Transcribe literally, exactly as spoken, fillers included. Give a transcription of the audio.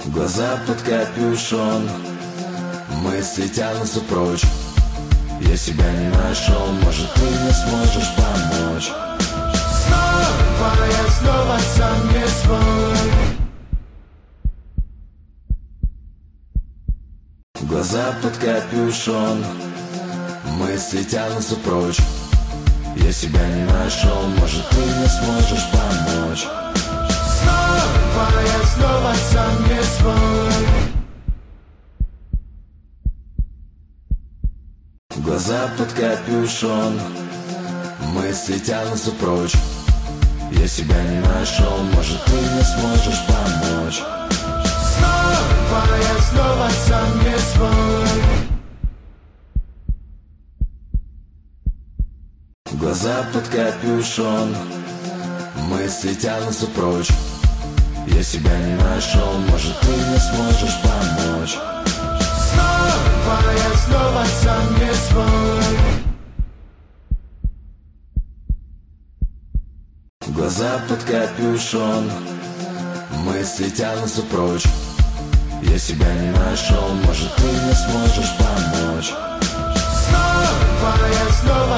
Глаза под капюшон, мысли тянутся прочь. Я себя не нашел, может ты мне сможешь помочь. Снова я снова сам не свой. Глаза под капюшон, мысли тянутся прочь. Я себя не нашел, может ты мне сможешь помочь. Снова я снова сам не свой. Глаза под капюшон, мысли тянутся прочь. Я себя не нашел, может ты мне сможешь помочь. Снова я снова сам не свой. Глаза под капюшон, мысли тянутся прочь. Я себя не нашел, может ты мне сможешь помочь. Снова я снова сам не свой. Глаза под капюшон, мысли тянутся прочь. Я себя не нашел, может ты мне сможешь помочь. Снова я снова